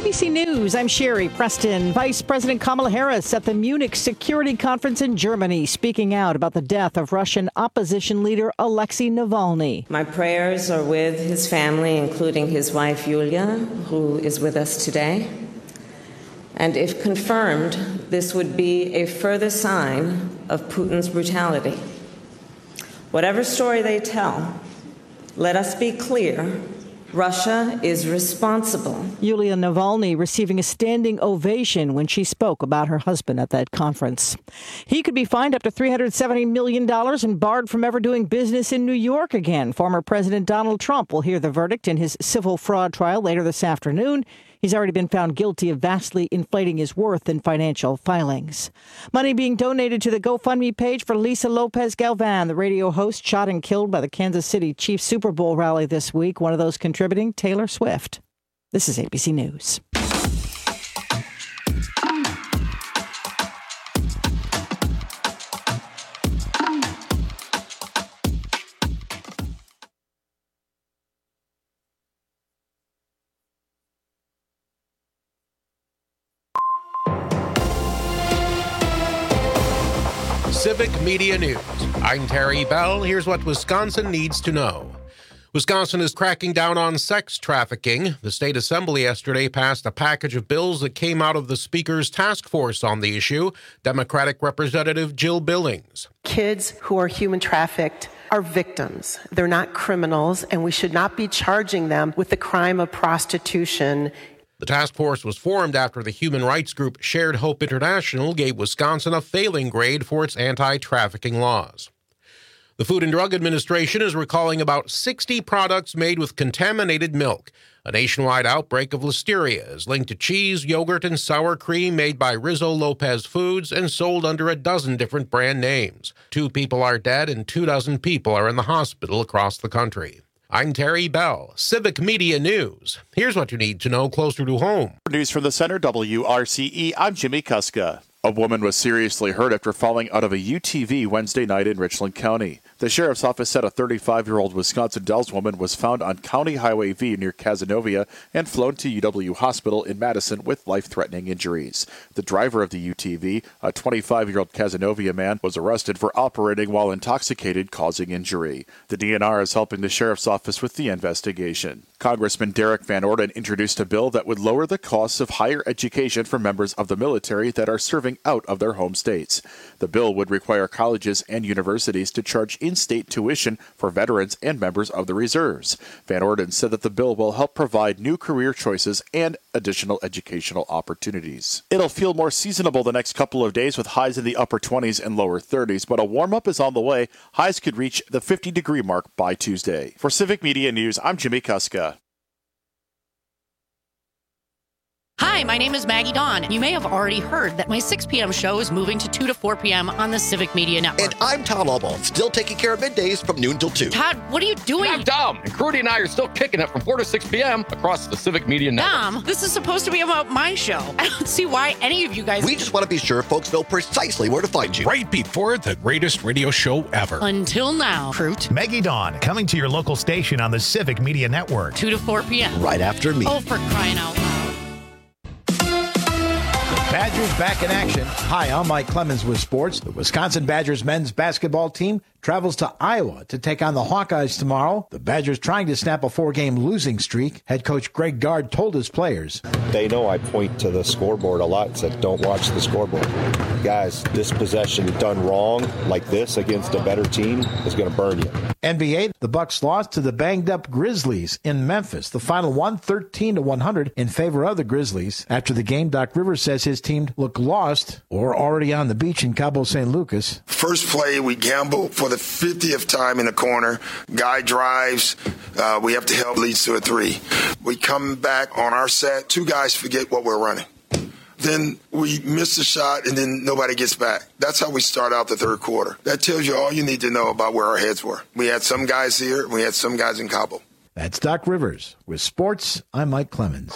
ABC News, I'm Sherry Preston. Vice President Kamala Harris at the Munich Security Conference in Germany, speaking out about the death of Russian opposition leader Alexei Navalny. My prayers are with his family, including his wife Yulia, who is with us today. And if confirmed, this would be a further sign of Putin's brutality. Whatever story they tell, let us be clear. Russia is responsible. Yulia Navalny receiving a standing ovation when she spoke about her husband at that conference. He could be fined up to $370 million and barred from ever doing business in New York again. Former President Donald Trump will hear the verdict in his civil fraud trial later this afternoon. He's already been found guilty of vastly inflating his worth in financial filings. Money being donated to the GoFundMe page for Lisa Lopez Galvan, the radio host shot and killed by the Kansas City Chiefs Super Bowl rally this week. One of those contributing, Taylor Swift. This is ABC News. Civic Media News. I'm Terry Bell. Here's what Wisconsin needs to know. Wisconsin is cracking down on sex trafficking. The state assembly yesterday passed a package of bills that came out of the speaker's task force on the issue. Democratic Representative Jill Billings. Kids who are human trafficked are victims. They're not criminals, and we should not be charging them with the crime of prostitution. The task force was formed after the human rights group Shared Hope International gave Wisconsin a failing grade for its anti-trafficking laws. The Food and Drug Administration is recalling about 60 products made with contaminated milk. A nationwide outbreak of listeria is linked to cheese, yogurt, and sour cream made by Rizzo Lopez Foods and sold under a dozen different brand names. 2 people are dead and 24 people are in the hospital across the country. I'm Terry Bell, Civic Media News. Here's what you need to know closer to home. News from the Center, WRCE. I'm Jimmy Kuska. A woman was seriously hurt after falling out of a UTV Wednesday night in Richland County. The sheriff's office said a 35-year-old Wisconsin Dells woman was found on County Highway V near Cazenovia and flown to UW Hospital in Madison with life-threatening injuries. The driver of the UTV, a 25-year-old Cazenovia man, was arrested for operating while intoxicated, causing injury. The DNR is helping the sheriff's office with the investigation. Congressman Derek Van Orden introduced a bill that would lower the costs of higher education for members of the military that are serving out of their home states. The bill would require colleges and universities to charge in-state tuition for veterans and members of the reserves. Van Orden said that the bill will help provide new career choices and additional educational opportunities. It'll feel more seasonable the next couple of days with highs in the upper 20s and lower 30s, but a warm-up is on the way. Highs could reach the 50-degree mark by Tuesday. For Civic Media News, I'm Jimmy Kuska. Hi, my name is Maggie Dawn. You may have already heard that my 6 p.m. show is moving to 2 to 4 p.m. on the Civic Media Network. And I'm Tom Albaugh, still taking care of middays from noon till 2. Todd, what are you doing? I'm Dom, and Crudy and I are still kicking it from 4 to 6 p.m. across the Civic Media Network. Dom, this is supposed to be about my show. I don't see why any of you guys... We just want to be sure folks know precisely where to find you. Right before the greatest radio show ever. Until now, Fruit. Maggie Dawn, coming to your local station on the Civic Media Network. 2 to 4 p.m. Right after me. Oh, for crying out loud. Badgers back in action. Hi, I'm Mike Clemens with sports. The Wisconsin Badgers men's basketball team travels to Iowa to take on the Hawkeyes tomorrow. The Badgers trying to snap a 4-game losing streak. Head coach Greg Gard told his players. They know I point to the scoreboard a lot and said, don't watch the scoreboard. Guys, this possession done wrong like this against a better team is going to burn you. NBA, the Bucks lost to the banged-up Grizzlies in Memphis. The final 113-100 in favor of the Grizzlies. After the game, Doc Rivers says his team looked lost or already on the beach in Cabo San Lucas. First play, we gamble for the 50th time in the corner. Guy drives. We have to help, leads to a 3. We come back on our set. 2 guys forget what we're running. Then we miss the shot, and then nobody gets back. That's how we start out the third quarter. That tells you all you need to know about where our heads were. We had some guys here, and we had some guys in Cabo. That's Doc Rivers. With sports, I'm Mike Clemens.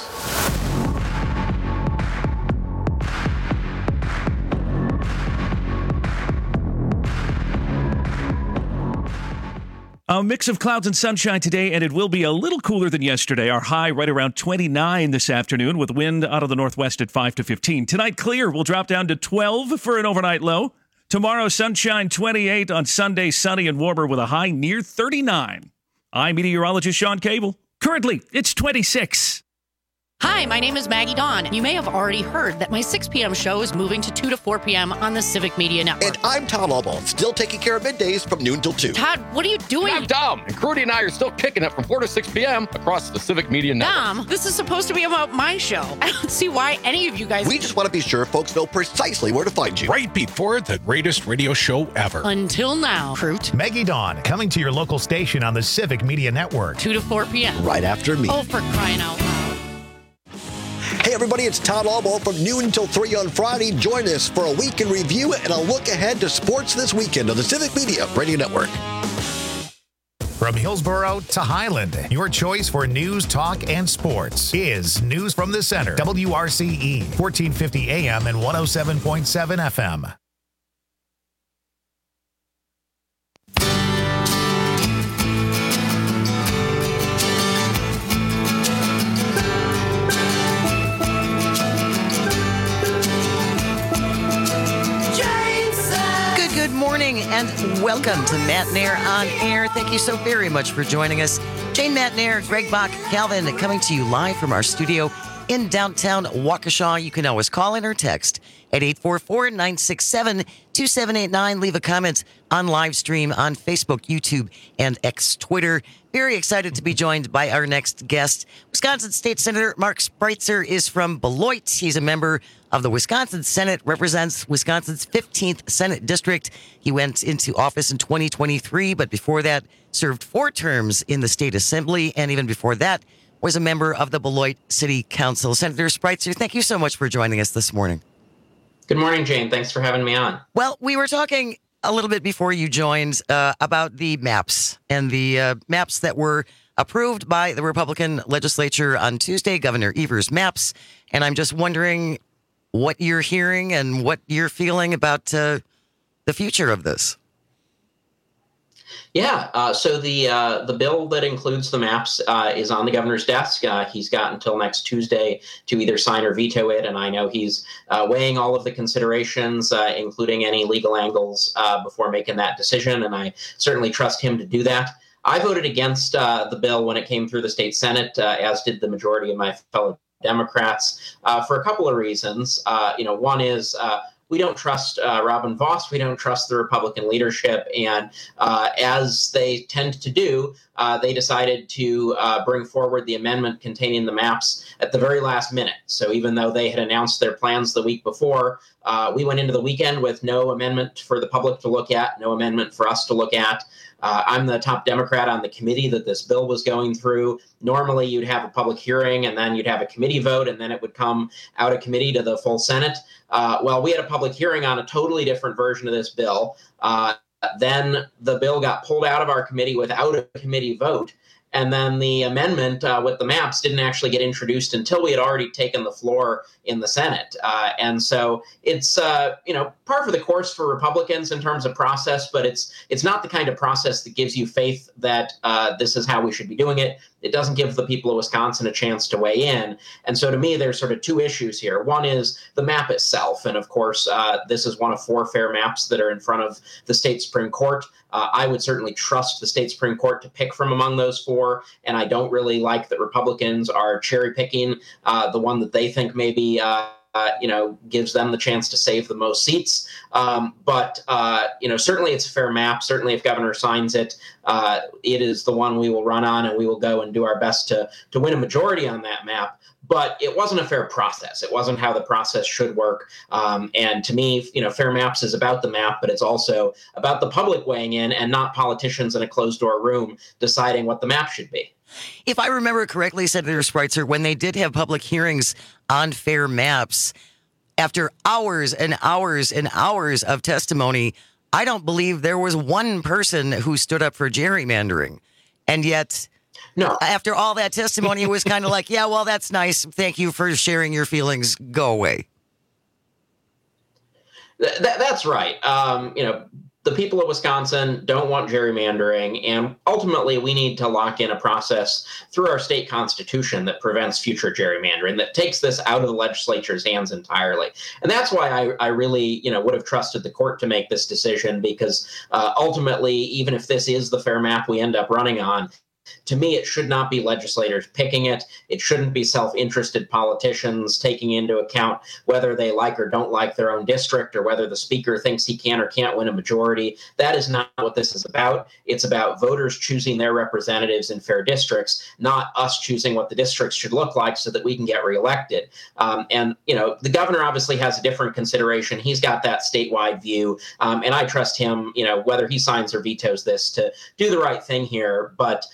A mix of clouds and sunshine today, and it will be a little cooler than yesterday. Our high right around 29 this afternoon with wind out of the northwest at 5 to 15. Tonight, clear. We'll drop down to 12 for an overnight low. Tomorrow, sunshine 28. On Sunday, sunny and warmer with a high near 39. I'm meteorologist Sean Cable. Currently, it's 26. Hi, my name is Maggie Dawn. You may have already heard that my 6 p.m. show is moving to 2 to 4 p.m. on the Civic Media Network. And I'm Todd Albaugh, still taking care of middays from noon till 2. Todd, what are you doing? I'm Dom, and Crudy and I are still kicking it from 4 to 6 p.m. across the Civic Media Network. Dom, this is supposed to be about my show. I don't see why any of you guys... We just want to be sure folks know precisely where to find you. Right before the greatest radio show ever. Until now, Crute. Maggie Dawn, coming to your local station on the Civic Media Network. 2 to 4 p.m. Right after me. Oh, for crying out loud. Hey, everybody, it's Todd Albaugh from noon until 3 on Friday. Join us for a week in review and a look ahead to sports this weekend on the Civic Media Radio Network. From Hillsborough to Highland, your choice for news, talk, and sports is News from the Center. WRCE, 1450 AM and 107.7 FM. Good morning and welcome to Matt Nair on Air. Thank you so very much for joining us. Jane, Matt Nair, Greg Bach, Calvin coming to you live from our studio in downtown Waukesha. You can always call in or text at 844-967-2789. Leave a comment on live stream on Facebook, YouTube, and X Twitter. Very excited to be joined by our next guest. Wisconsin State Senator Mark Spreitzer is from Beloit. He's a member of the Wisconsin Senate, represents Wisconsin's 15th Senate District. He went into office in 2023, but before that served 4 terms in the State Assembly, and even before that was a member of the Beloit City Council. Senator Spreitzer, thank you so much for joining us this morning. Good morning, Jane. Thanks for having me on. Well, we were talking a little bit before you joined about the maps and the maps that were approved by the Republican legislature on Tuesday, Governor Evers' maps. And I'm just wondering what you're hearing and what you're feeling about the future of this. Yeah, so the bill that includes the maps is on the governor's desk. He's got until next Tuesday to either sign or veto it, and I know he's weighing all of the considerations, including any legal angles, before making that decision, and I certainly trust him to do that. I voted against the bill when it came through the state Senate, as did the majority of my fellow Democrats, for a couple of reasons. One is we don't trust Robin Vos. We don't trust the Republican leadership. And as they tend to do, they decided to bring forward the amendment containing the maps at the very last minute. So even though they had announced their plans the week before, we went into the weekend with no amendment for the public to look at, no amendment for us to look at. I'm the top Democrat on the committee that this bill was going through. Normally, you'd have a public hearing, and then you'd have a committee vote, and then it would come out of committee to the full Senate. Well, we had a public hearing on a totally different version of this bill. Then the bill got pulled out of our committee without a committee vote. And then the amendment with the maps didn't actually get introduced until we had already taken the floor in the Senate. And so it's, par for the course for Republicans in terms of process, but it's not the kind of process that gives you faith that this is how we should be doing it. It doesn't give the people of Wisconsin a chance to weigh in. And so to me, there's sort of 2 issues here. One is the map itself. And of course, this is one of 4 fair maps that are in front of the state Supreme Court. I would certainly trust the state Supreme Court to pick from among those 4. And I don't really like that Republicans are cherry picking the one that they think maybe gives them the chance to save the most seats. But certainly it's a fair map. Certainly if governor signs it, it is the one we will run on, and we will go and do our best to win a majority on that map. But it wasn't a fair process. It wasn't how the process should work. And to me, fair maps is about the map, but it's also about the public weighing in and not politicians in a closed door room deciding what the map should be. If I remember correctly, Senator Spreitzer, when they did have public hearings on fair maps, after hours and hours and hours of testimony, I don't believe there was one person who stood up for gerrymandering. And yet, no, after all that testimony, it was kind of like, yeah, well, that's nice. Thank you for sharing your feelings. Go away. That's right. the people of Wisconsin don't want gerrymandering, and ultimately we need to lock in a process through our state constitution that prevents future gerrymandering, that takes this out of the legislature's hands entirely. And that's why I really, would have trusted the court to make this decision, because ultimately, even if this is the fair map we end up running on, to me, it should not be legislators picking it. It shouldn't be self-interested politicians taking into account whether they like or don't like their own district, or whether the speaker thinks he can or can't win a majority. That is not what this is about. It's about voters choosing their representatives in fair districts, not us choosing what the districts should look like so that we can get reelected. And the governor obviously has a different consideration. He's got that statewide view, and I trust him, whether he signs or vetoes this, to do the right thing here. But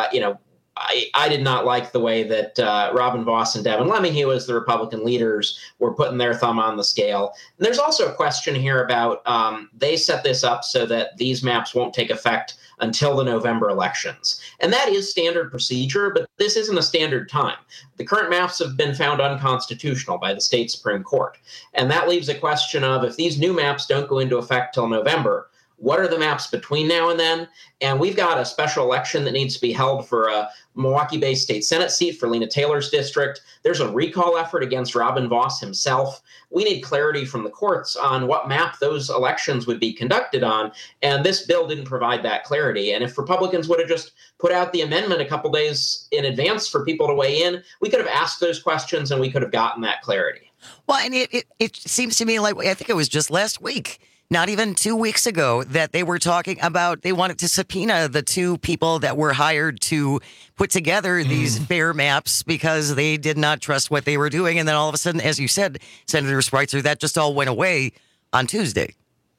I did not like the way that Robin Vos and Devin LeMahieu, as the Republican leaders, were putting their thumb on the scale. And there's also a question here about they set this up so that these maps won't take effect until the November elections. And that is standard procedure, but this isn't a standard time. The current maps have been found unconstitutional by the state Supreme Court. And that leaves a question of, if these new maps don't go into effect till November, what are the maps between now and then? And we've got a special election that needs to be held for a Milwaukee-based state Senate seat for Lena Taylor's district. There's a recall effort against Robin Vos himself. We need clarity from the courts on what map those elections would be conducted on. And this bill didn't provide that clarity. And if Republicans would have just put out the amendment a couple days in advance for people to weigh in, we could have asked those questions and we could have gotten that clarity. Well, and it seems to me like, I think it was just last week, not even 2 weeks ago, that they were talking about they wanted to subpoena the two people that were hired to put together these fair maps because they did not trust what they were doing. And then all of a sudden, as you said, Senator Spreitzer, that just all went away on Tuesday.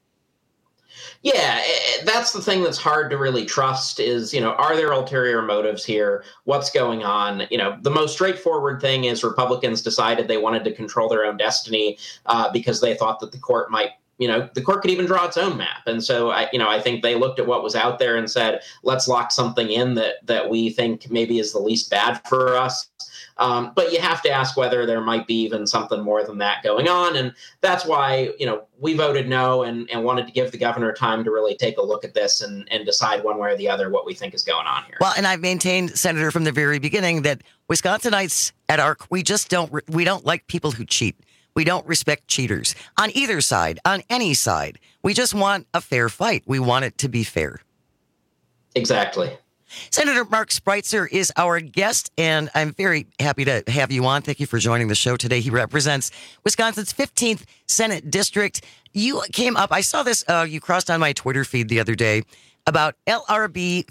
Yeah, that's the thing that's hard to really trust is, are there ulterior motives here? What's going on? The most straightforward thing is Republicans decided they wanted to control their own destiny because they thought that the court might, the court could even draw its own map. And so, I think they looked at what was out there and said, let's lock something in that we think maybe is the least bad for us. But you have to ask whether there might be even something more than that going on. And that's why, we voted no and wanted to give the governor time to really take a look at this and decide one way or the other what we think is going on here. Well, and I've maintained, Senator, from the very beginning that Wisconsinites at ARC, we don't like people who cheat. We don't respect cheaters on either side, on any side. We just want a fair fight. We want it to be fair. Exactly. Senator Mark Spreitzer is our guest, and I'm very happy to have you on. Thank you for joining the show today. He represents Wisconsin's 15th Senate District. You came up, I saw this, you crossed on my Twitter feed the other day about LRB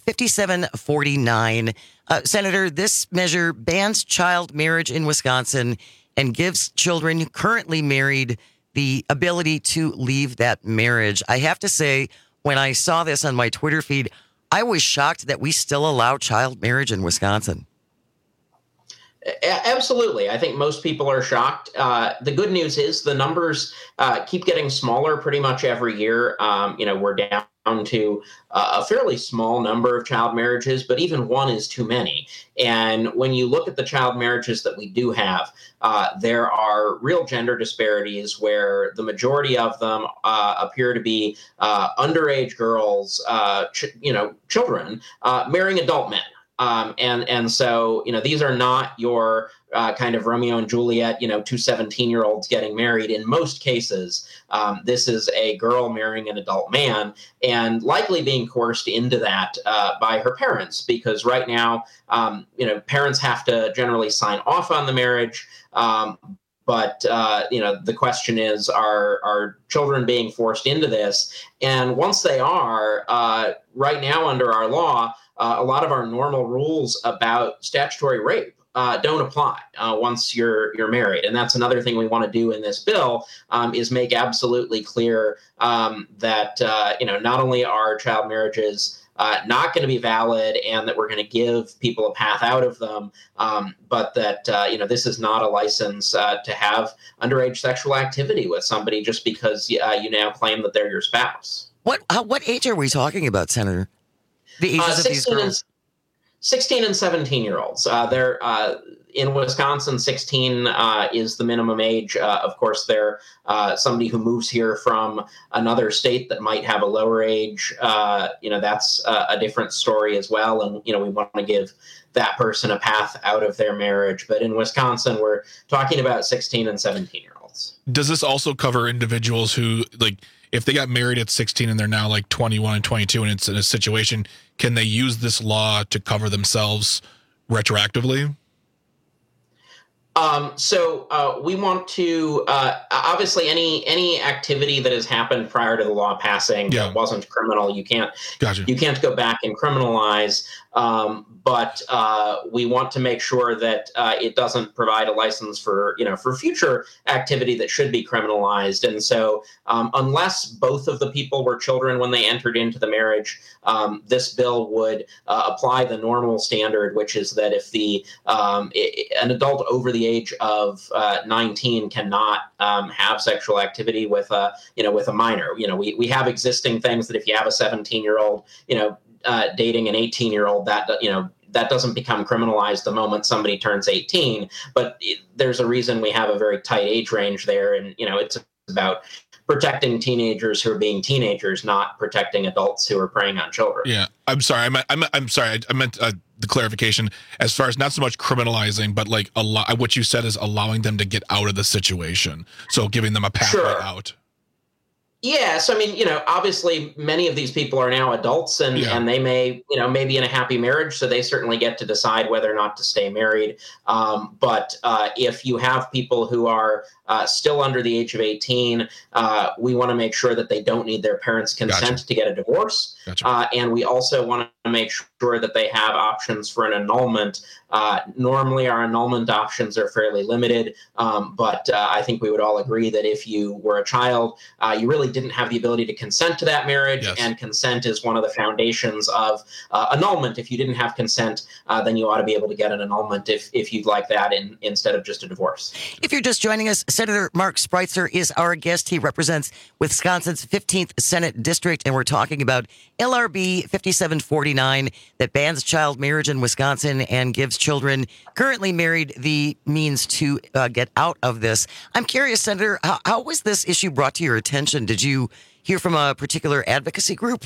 5749. Senator, this measure bans child marriage in Wisconsin and gives children currently married the ability to leave that marriage. I have to say, when I saw this on my Twitter feed, I was shocked that we still allow child marriage in Wisconsin. Absolutely. I think most people are shocked. The good news is the numbers keep getting smaller pretty much every year. We're down to a fairly small number of child marriages, but even one is too many. And when you look at the child marriages that we do have, there are real gender disparities where the majority of them appear to be underage girls, children marrying adult men. And so, these are not your kind of Romeo and Juliet, two 17-year-olds getting married. In most cases, this is a girl marrying an adult man and likely being coerced into that by her parents, because right now, parents have to generally sign off on the marriage. But the question is, are children being forced into this? And once they are, right now under our law, a lot of our normal rules about statutory rape don't apply once you're married. And that's another thing we want to do in this bill is make absolutely clear that, not only are child marriages not going to be valid and that we're going to give people a path out of them, but that, this is not a license to have underage sexual activity with somebody just because you now claim that they're your spouse. What age are we talking about, Senator? The ages of these girls? 16 and 17-year-olds. They're in Wisconsin, 16 is the minimum age. Of course, they're somebody who moves here from another state that might have a lower age. That's a different story as well. And, we want to give that person a path out of their marriage. But in Wisconsin, we're talking about 16 and 17-year-olds. Does this also cover individuals who, like, if they got married at 16 and they're now like 21 and 22 and it's in a situation, can they use this law to cover themselves retroactively? So we want to obviously any activity that has happened prior to the law passing that wasn't criminal, you can't go back and criminalize. But we want to make sure that it doesn't provide a license for future activity that should be criminalized. And so unless both of the people were children when they entered into the marriage, this bill would apply the normal standard, which is that if an adult over the age of 19 cannot have sexual activity with a minor. We have existing things that if you have a 17-year-old, dating an 18-year-old, that doesn't become criminalized the moment somebody turns 18. But there's a reason we have a very tight age range there. And, it's about protecting teenagers who are being teenagers, not protecting adults who are preying on children. Yeah. I'm sorry. I'm sorry. I meant the clarification as far as not so much criminalizing, but like what you said is allowing them to get out of the situation. So giving them a pathway out. Yeah. So, obviously many of these people are now adults and they may, be in a happy marriage. So they certainly get to decide whether or not to stay married. But if you have people who are still under the age of 18, we want to make sure that they don't need their parents' consent to get a divorce. And we also want to make sure that they have options for an annulment. Normally our annulment options are fairly limited. But I think we would all agree that if you were a child, you really didn't have the ability to consent to that marriage. And consent is one of the foundations of annulment. If you didn't have consent, then you ought to be able to get an annulment if you'd like that instead of just a divorce. If you're just joining us, Senator Mark Spreitzer is our guest. He represents Wisconsin's 15th Senate District, and we're talking about LRB 5749 that bans child marriage in Wisconsin and gives children currently married the means to get out of this. I'm curious, Senator, how was this issue brought to your attention? Did you hear from a particular advocacy group?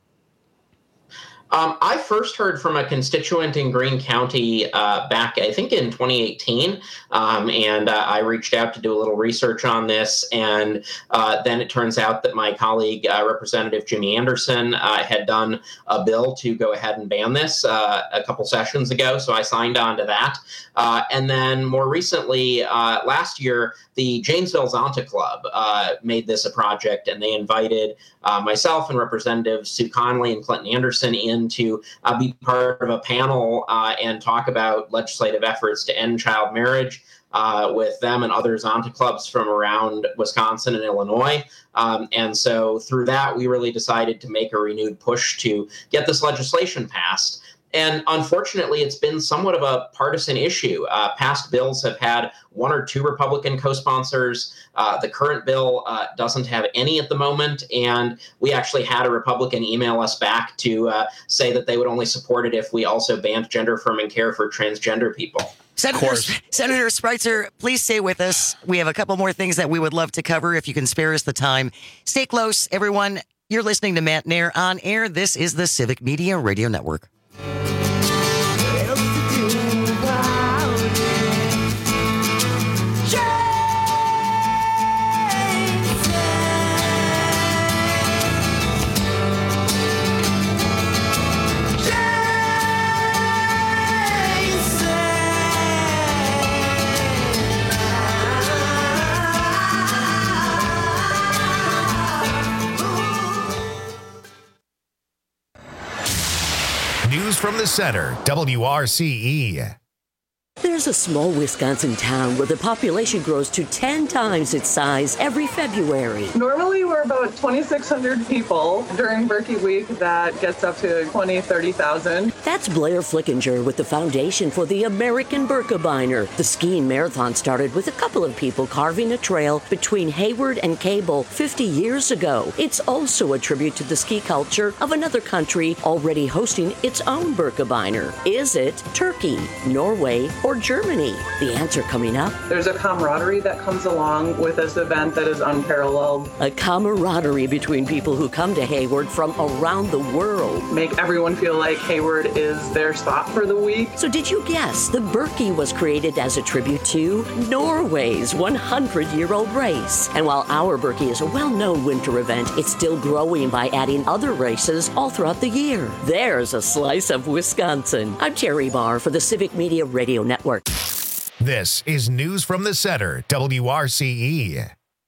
I first heard from a constituent in Greene County back, I think, in 2018, and I reached out to do a little research on this, and then it turns out that my colleague, Representative Jimmy Anderson, had done a bill to go ahead and ban this a couple sessions ago, so I signed on to that. And then more recently, last year, the Janesville Zonta Club made this a project, and they invited myself and Representatives Sue Conley and Clinton Anderson in to be part of a panel and talk about legislative efforts to end child marriage with them and other Zonta clubs from around Wisconsin and Illinois. And so through that, we really decided to make a renewed push to get this legislation passed. And unfortunately, it's been somewhat of a partisan issue. Past bills have had one or two Republican co-sponsors. The current bill doesn't have any at the moment. And we actually had a Republican email us back to say that they would only support it if we also banned gender-affirming care for transgender people. Senator Spreitzer, please stay with us. We have a couple more things that we would love to cover if you can spare us the time. Stay close, everyone. You're listening to Matt Nair on air. This is the Civic Media Radio Network. News from the center, WRCE. There's a small Wisconsin town where the population grows to 10 times its size every February. Normally, we're about 2,600 people. During Berkey Week, that gets up to 30,000. That's Blair Flickinger with the Foundation for the American Birkebeiner. The skiing marathon started with a couple of people carving a trail between Hayward and Cable 50 years ago. It's also a tribute to the ski culture of another country already hosting its own Birkebeiner. Is it Turkey, Norway, or Germany? The answer coming up. There's a camaraderie that comes along with this event that is unparalleled. A camaraderie between people who come to Hayward from around the world. Make everyone feel like Hayward is their spot for the week. So did you guess the Berkey was created as a tribute to Norway's 100-year-old race? And while our Berkey is a well-known winter event, it's still growing by adding other races all throughout the year. There's a slice of Wisconsin. I'm Terry Barr for the Civic Media Radio Network. This is News from the Center, WRCE.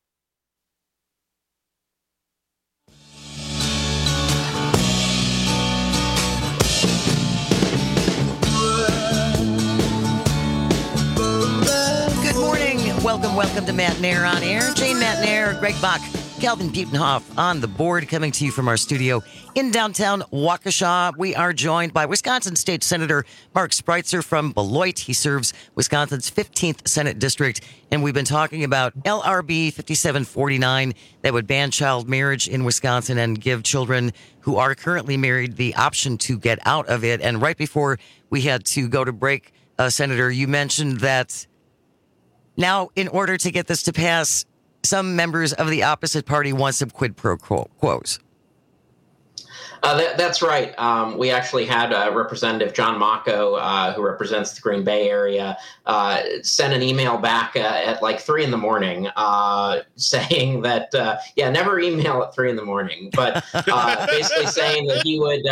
Good morning. Welcome to Matt Nair on Air. Jane Matt Nair, Greg Bach, Calvin Butenhoff on the board, coming to you from our studio in downtown Waukesha. We are joined by Wisconsin State Senator Mark Spreitzer from Beloit. He serves Wisconsin's 15th Senate District, and we've been talking about LRB 5749 that would ban child marriage in Wisconsin and give children who are currently married the option to get out of it. And right before we had to go to break, Senator, you mentioned that now, in order to get this to pass, some members of the opposite party want some quid pro quos. That's right. We actually had Representative John Mocco, who represents the Green Bay area, send an email back at like 3 a.m, saying that, never email at 3 a.m, but basically saying that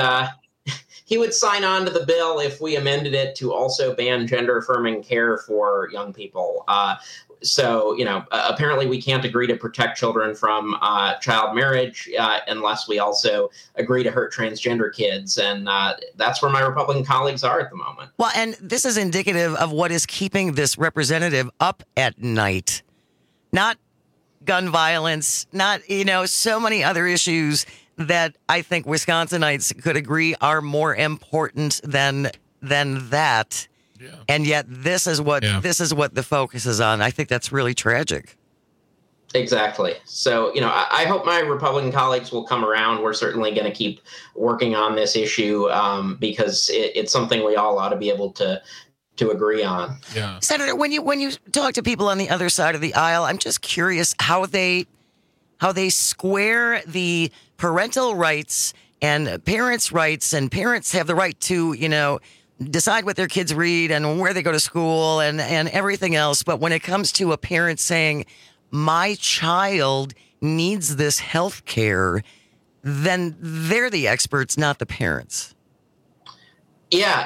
he would sign on to the bill if we amended it to also ban gender-affirming care for young people. So, apparently we can't agree to protect children from child marriage unless we also agree to hurt transgender kids. And that's where my Republican colleagues are at the moment. Well, and this is indicative of what is keeping this representative up at night. Not gun violence, not, so many other issues that I think Wisconsinites could agree are more important than that. Yeah. And yet this is what the focus is on. I think that's really tragic. Exactly. So, I hope my Republican colleagues will come around. We're certainly going to keep working on this issue because it's something we all ought to be able to agree on. Yeah. Senator, when you talk to people on the other side of the aisle, I'm just curious how they square the parental rights and parents' rights, and parents have the right to, decide what their kids read and where they go to school and everything else. But when it comes to a parent saying, my child needs this health care, then they're the experts, not the parents. Yeah,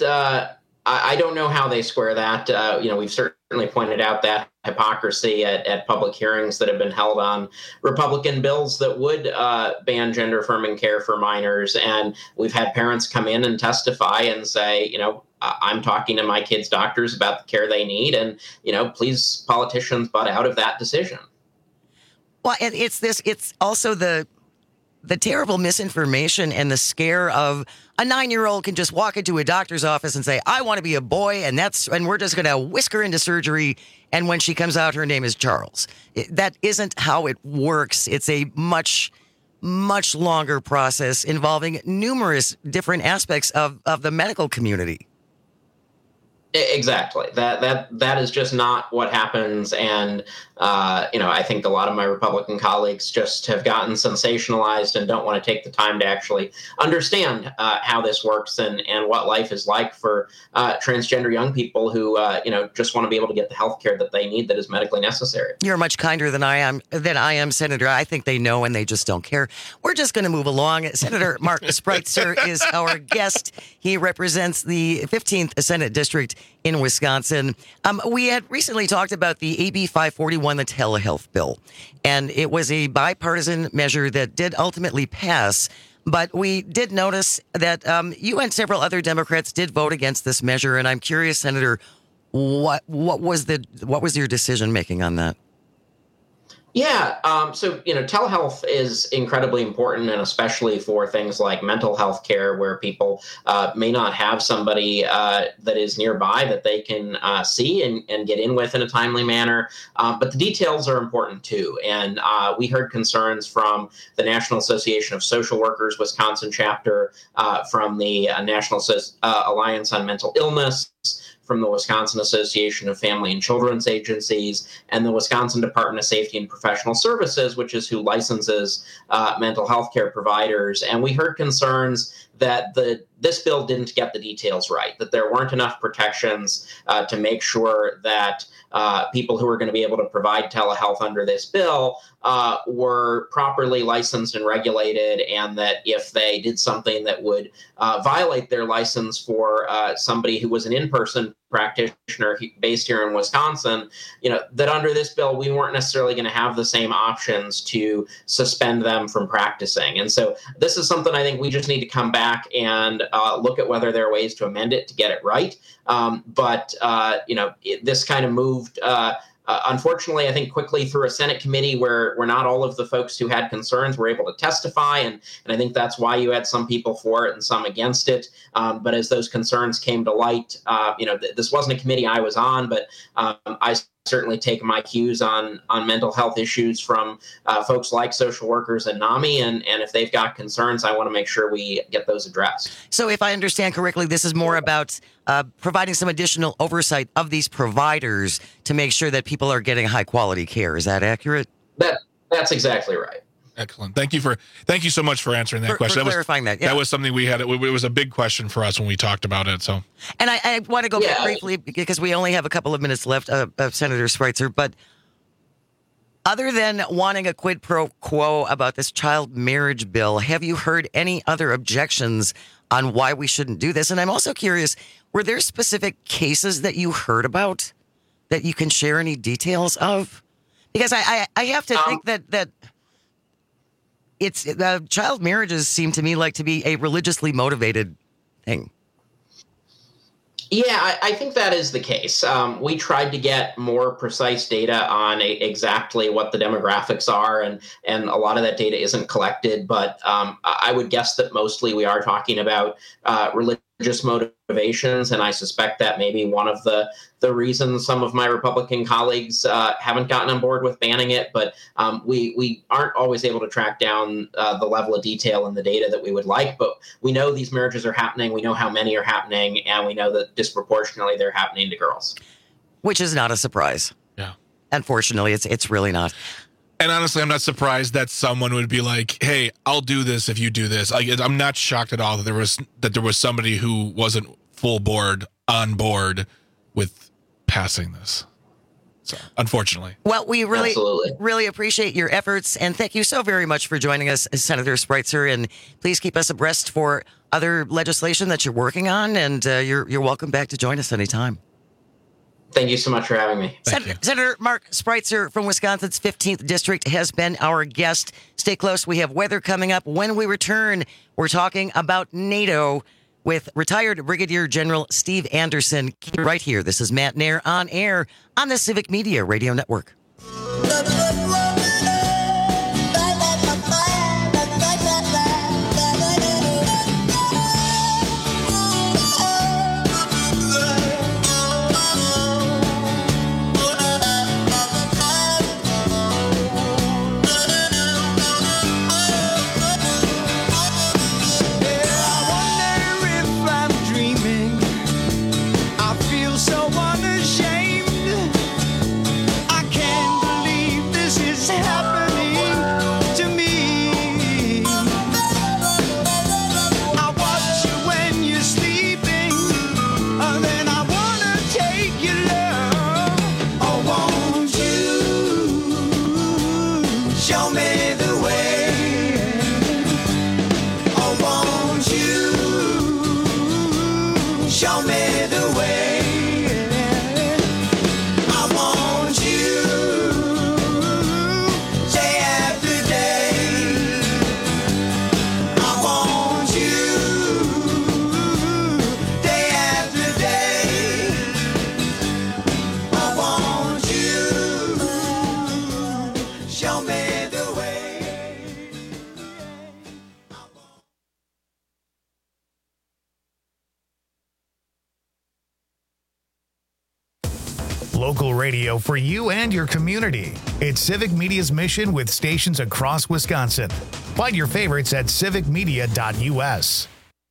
I don't know how they square that. We've certainly pointed out that hypocrisy at public hearings that have been held on Republican bills that would ban gender-affirming care for minors. And we've had parents come in and testify and say, I'm talking to my kids' doctors about the care they need. And, please, politicians, butt out of that decision. Well, and it's also the terrible misinformation and the scare of a 9-year-old can just walk into a doctor's office and say, I want to be a boy, and we're just going to whisk her into surgery. And when she comes out, her name is Charles. That isn't how it works. It's a much, much longer process involving numerous different aspects of the medical community. Exactly. That is just not what happens. And, I think a lot of my Republican colleagues just have gotten sensationalized and don't want to take the time to actually understand how this works and what life is like for transgender young people who, just want to be able to get the health care that they need that is medically necessary. You're much kinder than I am, Senator. I think they know and they just don't care. We're just going to move along. Senator Mark Spreitzer is our guest. He represents the 15th Senate District in Wisconsin. We had recently talked about the AB 541, the telehealth bill, and it was a bipartisan measure that did ultimately pass. But we did notice that you and several other Democrats did vote against this measure. And I'm curious, Senator, What was your decision making on that? Yeah, so telehealth is incredibly important, and especially for things like mental health care, where people may not have somebody that is nearby that they can see and get in with in a timely manner. But the details are important too, and we heard concerns from the National Association of Social Workers Wisconsin chapter, from the National Alliance on Mental Illness, from the Wisconsin Association of Family and Children's Agencies, and the Wisconsin Department of Safety and Professional Services, which is who licenses mental health care providers. And we heard concerns that this bill didn't get the details right, that there weren't enough protections to make sure that people who are going to be able to provide telehealth under this bill were properly licensed and regulated, and that if they did something that would violate their license for somebody who was an in-person practitioner based here in Wisconsin, that under this bill, we weren't necessarily going to have the same options to suspend them from practicing. And so this is something I think we just need to come back and look at whether there are ways to amend it to get it right. This kind of moved, unfortunately, I think quickly through a Senate committee where not all of the folks who had concerns were able to testify. And I think that's why you had some people for it and some against it. But as those concerns came to light, this wasn't a committee I was on, but I certainly take my cues on mental health issues from folks like social workers and NAMI. And if they've got concerns, I want to make sure we get those addressed. So if I understand correctly, this is more about providing some additional oversight of these providers to make sure that people are getting high quality care. Is that accurate? That's exactly right. Excellent. Thank you so much for answering that question. For clarifying that. Yeah. That was something we had. It was a big question for us when we talked about it. So, and I want to go back briefly because we only have a couple of minutes left, Senator Spreitzer. But other than wanting a quid pro quo about this child marriage bill, have you heard any other objections on why we shouldn't do this? And I'm also curious, were there specific cases that you heard about that you can share any details of? Because I have to think that it's child marriages seem to me like to be a religiously motivated thing. Yeah, I think that is the case. We tried to get more precise data on exactly what the demographics are, and a lot of that data isn't collected. But I would guess that mostly we are talking about religious motivations, and I suspect that may be one of the reasons some of my Republican colleagues haven't gotten on board with banning it. But we aren't always able to track down the level of detail in the data that we would like. But we know these marriages are happening. We know how many are happening, and we know that disproportionately they're happening to girls. Which is not a surprise. Yeah. Unfortunately, it's really not. And honestly, I'm not surprised that someone would be like, "Hey, I'll do this if you do this." I'm not shocked at all that there was somebody who wasn't on board with passing this. So, unfortunately. Well, we really appreciate your efforts, and thank you so very much for joining us, Senator Spreitzer. And please keep us abreast for other legislation that you're working on, and you're welcome back to join us anytime. Thank you so much for having me. Senator Mark Spreitzer from Wisconsin's 15th District has been our guest. Stay close. We have weather coming up. When we return, we're talking about NATO with retired Brigadier General Steve Anderson. Keep it right here. This is Matt Nair on air on the Civic Media Radio Network. So unashamed, I can't believe this is local radio for you and your community. It's Civic Media's mission with stations across Wisconsin. Find your favorites at civicmedia.us.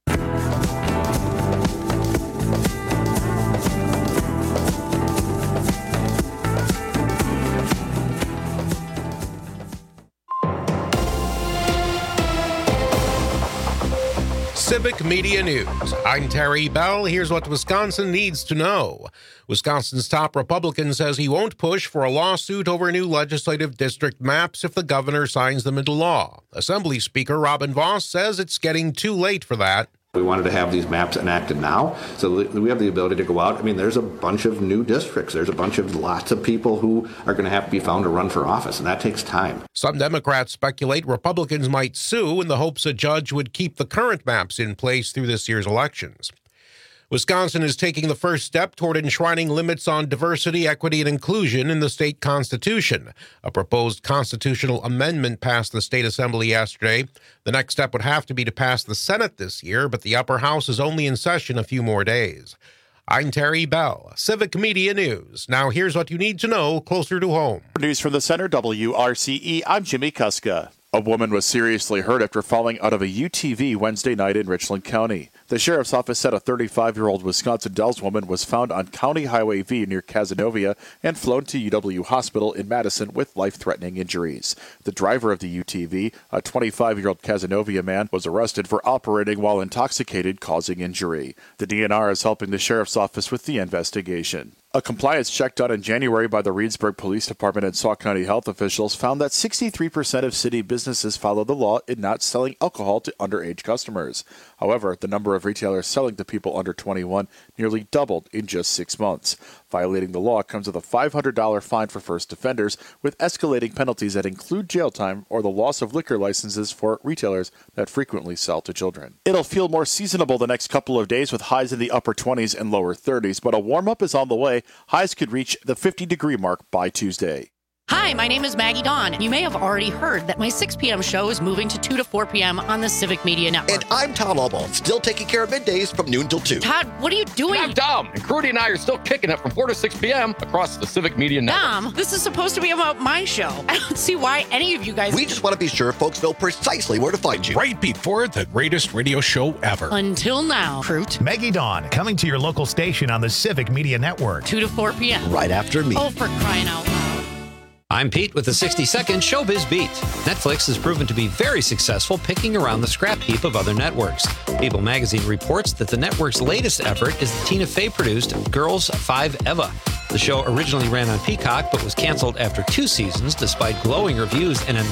Civic Media News. I'm Terry Bell. Here's what Wisconsin needs to know. Wisconsin's top Republican says he won't push for a lawsuit over new legislative district maps if the governor signs them into law. Assembly Speaker Robin Vos says it's getting too late for that. We wanted to have these maps enacted now, so that we have the ability to go out. I mean, there's a bunch of new districts. There's lots of people who are going to have to be found to run for office, and that takes time. Some Democrats speculate Republicans might sue in the hopes a judge would keep the current maps in place through this year's elections. Wisconsin is taking the first step toward enshrining limits on diversity, equity, and inclusion in the state constitution. A proposed constitutional amendment passed the state assembly yesterday. The next step would have to be to pass the Senate this year, but the upper house is only in session a few more days. I'm Terry Bell, Civic Media News. Now here's what you need to know closer to home. News from the Center, WRCE. I'm Jimmy Kuska. A woman was seriously hurt after falling out of a UTV Wednesday night in Richland County. The sheriff's office said a 35-year-old Wisconsin Dells woman was found on County Highway V near Cazenovia and flown to UW Hospital in Madison with life-threatening injuries. The driver of the UTV, a 25-year-old Cazenovia man, was arrested for operating while intoxicated, causing injury. The DNR is helping the sheriff's office with the investigation. A compliance check done in January by the Reedsburg Police Department and Sauk County health officials found that 63% of city businesses follow the law in not selling alcohol to underage customers. However, the number of retailers selling to people under 21 nearly doubled in just 6 months. Violating the law comes with a $500 fine for first offenders, with escalating penalties that include jail time or the loss of liquor licenses for retailers that frequently sell to children. It'll feel more seasonable the next couple of days with highs in the upper 20s and lower 30s, but a warm-up is on the way. Highs could reach the 50-degree mark by Tuesday. Hi, my name is Maggie Dawn. You may have already heard that my 6 p.m. show is moving to 2 to 4 p.m. on the Civic Media Network. And I'm Todd Albaugh, still taking care of middays from noon till 2. Todd, what are you doing? I'm Dom, and Crudy and I are still kicking it from 4 to 6 p.m. across the Civic Media Network. Dom, this is supposed to be about my show. I don't see why any of you guys... We just want to be sure folks know precisely where to find you. Right before the greatest radio show ever. Until now, Fruit. Maggie Dawn, coming to your local station on the Civic Media Network. 2 to 4 p.m. Right after me. Oh, for crying out loud. I'm Pete with the 60-second Showbiz Beat. Netflix has proven to be very successful picking around the scrap heap of other networks. People magazine reports that the network's latest effort is the Tina Fey-produced Girls 5 Eva. The show originally ran on Peacock, but was canceled after 2 seasons, despite glowing reviews and a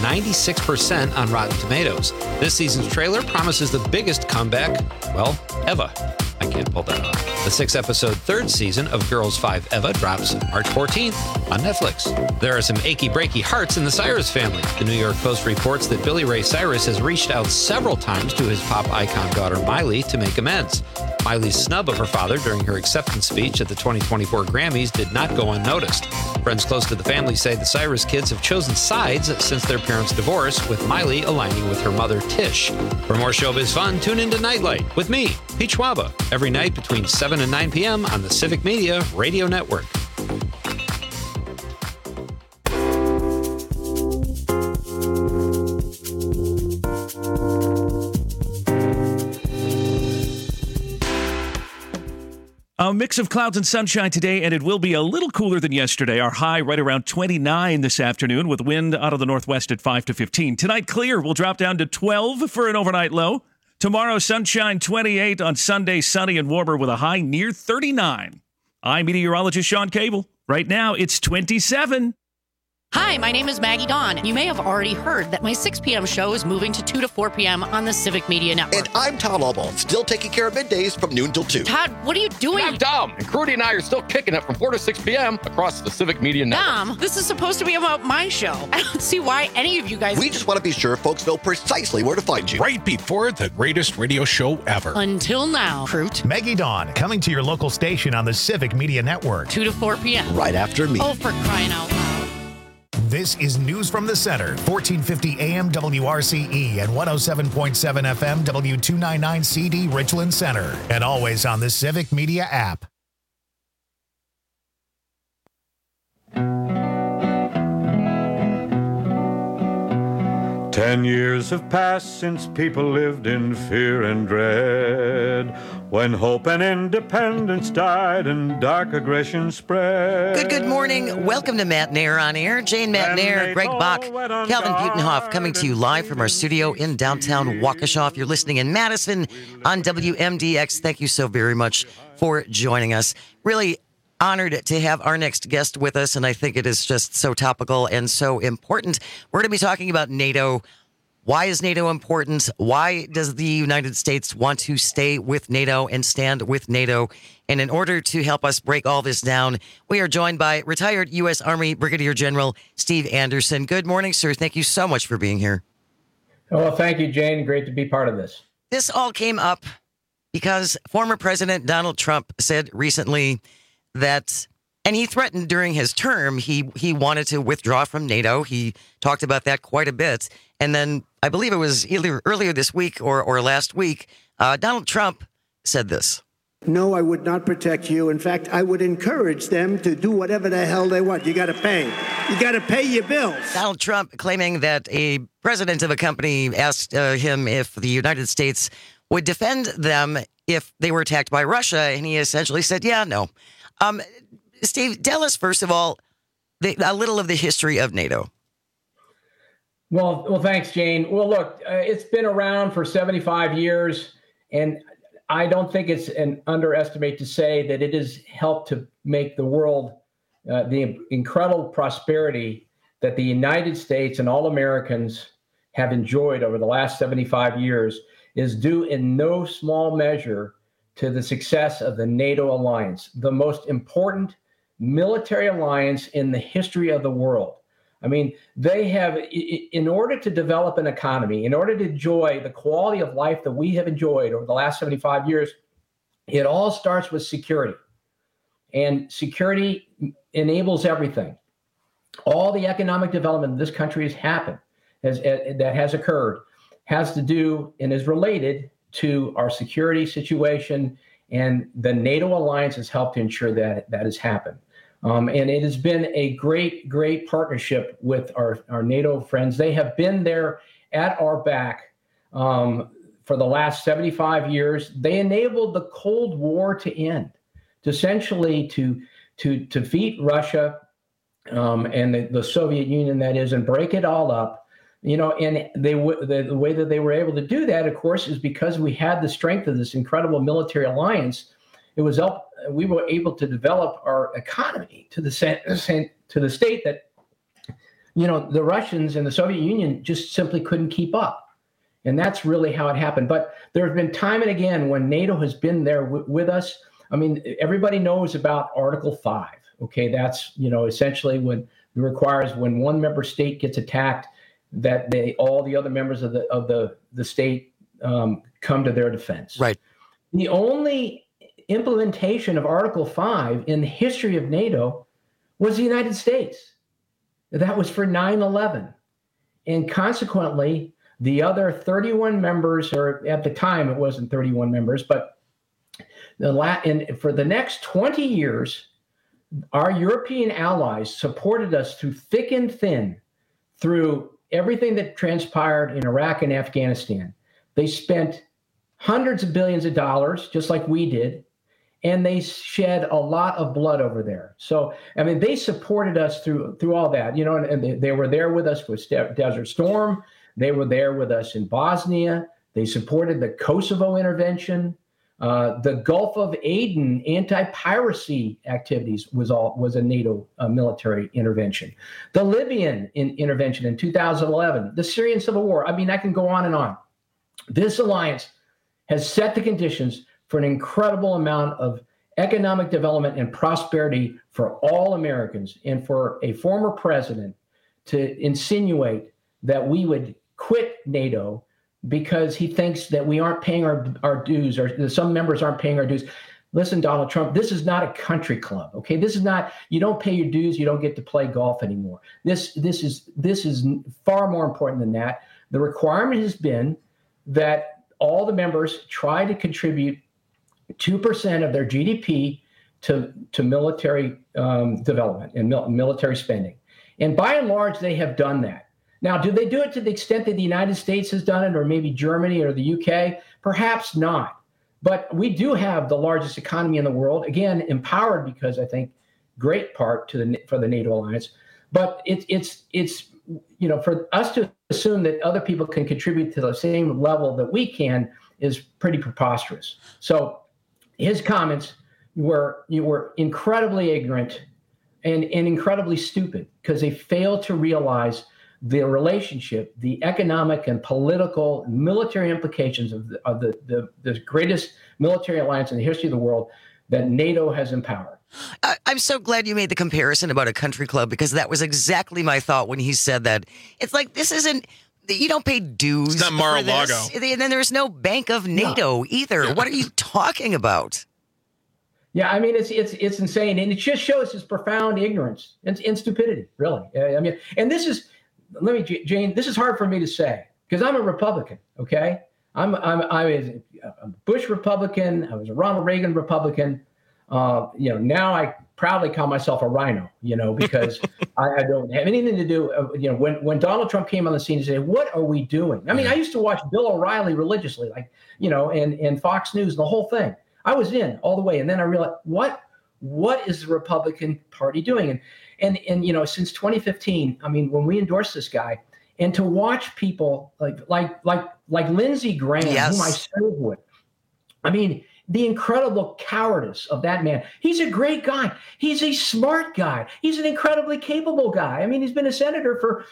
96% on Rotten Tomatoes. This season's trailer promises the biggest comeback, well, Eva. I can't pull that off. The 6-episode 3rd season of Girls 5 Eva drops March 14th on Netflix. There are some achy-breaky hearts in the Cyrus family. The New York Post reports that Billy Ray Cyrus has reached out several times to his pop icon daughter Miley to make amends. Miley's snub of her father during her acceptance speech at the 2024 Grammys did not go unnoticed. Friends close to the family say the Cyrus kids have chosen sides since their parents' divorce, with Miley aligning with her mother, Tish. For more showbiz fun, tune into Nightlight with me, Pete Schwaba, every night between 7 and 9 p.m. on the Civic Media Radio Network. A mix of clouds and sunshine today, and it will be a little cooler than yesterday. Our high right around 29 this afternoon, with wind out of the northwest at 5 to 15. Tonight, clear. We'll drop down to 12 for an overnight low. Tomorrow, sunshine, 28. On Sunday, sunny and warmer with a high near 39. I'm meteorologist Sean Cable. Right now, it's 27. Hi, my name is Maggie Dawn. You may have already heard that my 6 p.m. show is moving to 2 to 4 p.m. on the Civic Media Network. And I'm Todd Albaugh, still taking care of middays from noon till 2. Todd, what are you doing? I'm Dom, and Crudy and I are still kicking it from 4 to 6 p.m. across the Civic Media Network. Dom, this is supposed to be about my show. I don't see why any of you guys... We just want to be sure folks know precisely where to find you. Right before the greatest radio show ever. Until now, Fruit. Maggie Dawn, coming to your local station on the Civic Media Network. 2 to 4 p.m. Right after me. Oh, for crying out loud. This is News from the Center, 1450 AM WRCE and 107.7 FM W299 CD Richland Center, and always on the Civic Media app. 10 years have passed since people lived in fear and dread, when hope and independence died and dark aggression spread. Good morning. Welcome to Matt Nair on Air. Jane Matt Nair, Greg Bach, Calvin Butenhoff coming to you live from our studio in downtown Waukesha. If you're listening in Madison on WMDX, thank you so very much for joining us. Really honored to have our next guest with us, and I think it is just so topical and so important. We're going to be talking about NATO. Why is NATO important? Why does the United States want to stay with NATO and stand with NATO? And in order to help us break all this down, we are joined by retired U.S. Army Brigadier General Steve Anderson. Good morning, sir. Thank you so much for being here. Well, thank you, Jane. Great to be part of this. This all came up because former President Donald Trump said recently that, and he threatened during his term, he wanted to withdraw from NATO. He talked about that quite a bit. And then I believe it was either earlier this week or last week, Donald Trump said this. No, I would not protect you. In fact, I would encourage them to do whatever the hell they want. You got to pay. You got to pay your bills. Donald Trump claiming that a president of a company asked him if the United States would defend them if they were attacked by Russia. And he essentially said, yeah, no. Steve, tell us, first of all, a little of the history of NATO. Well, thanks, Jane. Well, look, it's been around for 75 years, and I don't think it's an underestimate to say that it has helped to make the world the incredible prosperity that the United States and all Americans have enjoyed over the last 75 years is due in no small measure to the success of the NATO alliance, the most important military alliance in the history of the world. I mean, they have, in order to develop an economy, in order to enjoy the quality of life that we have enjoyed over the last 75 years, it all starts with security. And security enables everything. All the economic development in this country has happened, that has occurred, has to do and is related to our security situation, and the NATO alliance has helped to ensure that that has happened. And it has been a great, great partnership with our NATO friends. They have been there at our back for the last 75 years. They enabled the Cold War to end, to essentially to defeat Russia and the Soviet Union, that is, and break it all up. You know, and the way that they were able to do that, of course, is because we had the strength of this incredible military alliance. We were able to develop our economy to the state that, you know, the Russians and the Soviet Union just simply couldn't keep up. And that's really how it happened. But there have been time and again when NATO has been there with us. I mean, everybody knows about Article 5. Okay, that's, you know, essentially when it requires when one member state gets attacked, that all the other members of the state come to their defense. Right. The only implementation of Article 5 in the history of NATO was the United States. That was for 9/11. And consequently, the other 31 members, or at the time it wasn't 31 members, but for the next 20 years, our European allies supported us through thick and thin, through everything that transpired in Iraq and Afghanistan. They spent hundreds of billions of dollars, just like we did, and they shed a lot of blood over there. So, I mean, they supported us through all that, you know, and they were there with us with Desert Storm. They were there with us in Bosnia. They supported the Kosovo intervention. The Gulf of Aden anti-piracy activities was a NATO military intervention. The Libyan intervention in 2011, the Syrian civil war. I mean, I can go on and on. This alliance has set the conditions for an incredible amount of economic development and prosperity for all Americans, and for a former president to insinuate that we would quit NATO because he thinks that we aren't paying our dues, or some members aren't paying our dues. Listen, Donald Trump, this is not a country club, okay? This is not, you don't pay your dues, you don't get to play golf anymore. This is far more important than that. The requirement has been that all the members try to contribute 2% of their GDP to military development and military spending. And by and large, they have done that. Now, do they do it to the extent that the United States has done it, or maybe Germany or the UK? Perhaps not. But we do have the largest economy in the world, again, empowered because I think great part for the NATO alliance. But it's for us to assume that other people can contribute to the same level that we can is pretty preposterous. So his comments were incredibly ignorant and incredibly stupid because they fail to realize the relationship, the economic and political military implications of the greatest military alliance in the history of the world that NATO has empowered. I'm so glad you made the comparison about a country club, because that was exactly my thought when he said that. It's like, this isn't, you don't pay dues. It's not Mar-a-Lago. And then there's no Bank of NATO either. Yeah. What are you talking about? Yeah, I mean, it's insane. And it just shows his profound ignorance and stupidity, really. I mean, and this is, Jane, this is hard for me to say because I'm a Republican, okay? I was a Bush Republican. I was a Ronald Reagan Republican. Now I proudly call myself a rhino, because I don't have anything to do. When Donald Trump came on the scene and said, "What are we doing?" I mean, I used to watch Bill O'Reilly religiously, and Fox News, the whole thing. I was in all the way, and then I realized what is the Republican Party doing? And since 2015, I mean, when we endorsed this guy, and to watch people like Lindsey Graham, yes, whom I served with, I mean, the incredible cowardice of that man. He's a great guy. He's a smart guy. He's an incredibly capable guy. I mean, he's been a senator for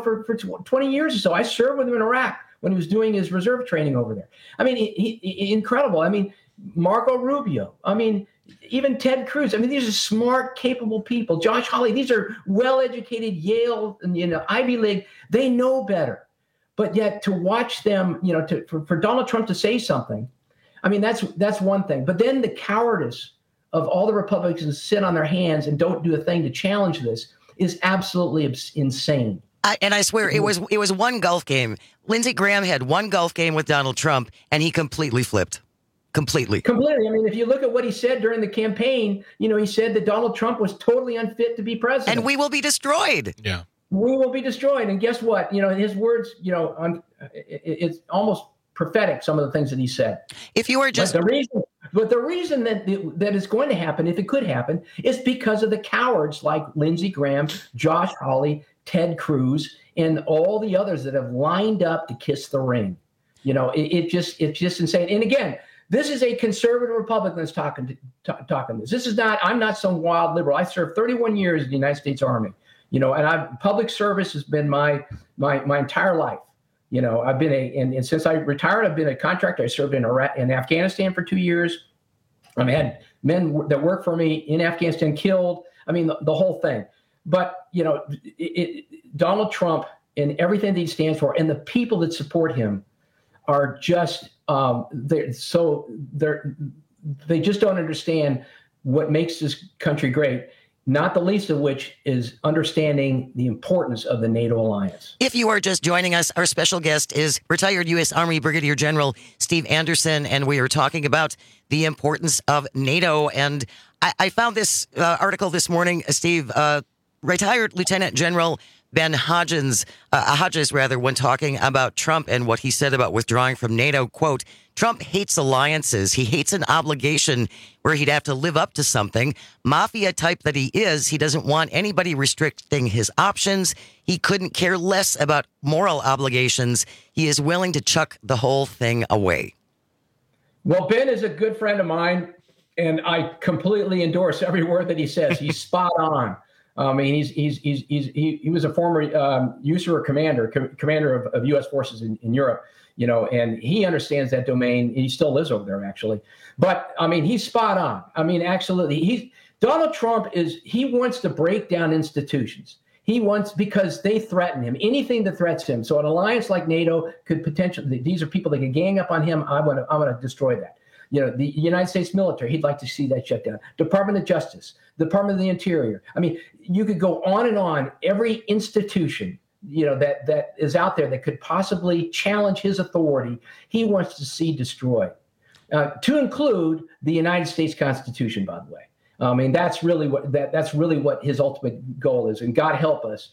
20 years or so. I served with him in Iraq when he was doing his reserve training over there. I mean, he incredible. I mean, Marco Rubio. I mean, even Ted Cruz. I mean, these are smart, capable people. Josh Hawley. These are well-educated Yale and Ivy League. They know better. But yet to watch them, for Donald Trump to say something, I mean, that's one thing. But then the cowardice of all the Republicans sit on their hands and don't do a thing to challenge this is absolutely insane. And I swear it was one golf game. Lindsey Graham had one golf game with Donald Trump, and he completely flipped. Completely. I mean, if you look at what he said during the campaign, he said that Donald Trump was totally unfit to be president. And we will be destroyed. Yeah. We will be destroyed. And guess what? His words, it's almost prophetic, some of the things that he said. If you were just the reason that is going to happen, if it could happen, is because of the cowards like Lindsey Graham, Josh Hawley, Ted Cruz, and all the others that have lined up to kiss the ring. It's just insane. And again, this is a conservative Republican that's talking this. This is not. I'm not some wild liberal. I served 31 years in the United States Army. And public service has been my entire life. I've been and since I retired, I've been a contractor. I served in Iraq and Afghanistan for 2 years. I've had men that worked for me in Afghanistan killed. I mean, the whole thing. But, Donald Trump and everything that he stands for and the people that support him are just, they just don't understand what makes this country great. Not the least of which is understanding the importance of the NATO alliance. If you are just joining us, our special guest is retired U.S. Army Brigadier General Steve Anderson, and we are talking about the importance of NATO. And I found this article this morning, Steve, retired Lieutenant General Ben Hodges, when talking about Trump and what he said about withdrawing from NATO, quote, Trump hates alliances. He hates an obligation where he'd have to live up to something. Mafia type that he is, he doesn't want anybody restricting his options. He couldn't care less about moral obligations. He is willing to chuck the whole thing away. Well, Ben is a good friend of mine, and I completely endorse every word that he says. He's spot on. I mean, he was a former USAR commander of U.S. forces in Europe, and he understands that domain. He still lives over there, actually. But I mean, he's spot on. I mean, absolutely. Donald Trump he wants to break down institutions. Because they threaten him, anything that threatens him. So an alliance like NATO could potentially, these are people that could gang up on him. I want to destroy that. The United States military, he'd like to see that shut down. Department of Justice, Department of the Interior. I mean, you could go on and on. Every institution, that is out there that could possibly challenge his authority, he wants to see destroyed. To include the United States Constitution, by the way. I mean, that's really what his ultimate goal is. And God help us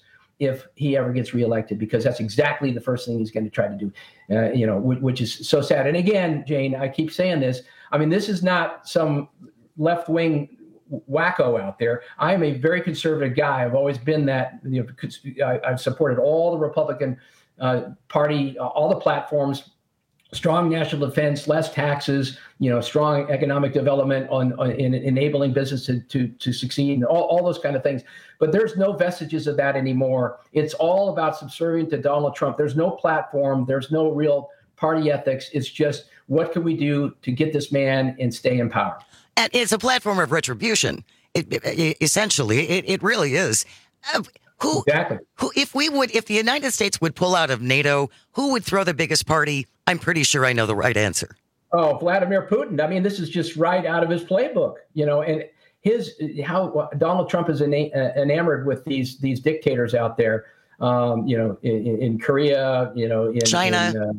if he ever gets reelected, because that's exactly the first thing he's going to try to do, which is so sad. And again, Jane, I keep saying this. I mean, this is not some left-wing wacko out there. I am a very conservative guy. I've always been that. I've supported all the Republican Party, all the platforms. Strong national defense, less taxes, strong economic development in enabling business to succeed, and all those kind of things. But there's no vestiges of that anymore. It's all about subservient to Donald Trump. There's no platform. There's no real party ethics. It's just, what can we do to get this man and stay in power? And it's a platform of retribution. Essentially, it really is. Exactly. If the United States would pull out of NATO, who would throw the biggest party? I'm pretty sure I know the right answer. Oh, Vladimir Putin. I mean, this is just right out of his playbook, and how Donald Trump is enamored with these dictators out there, in Korea, in China,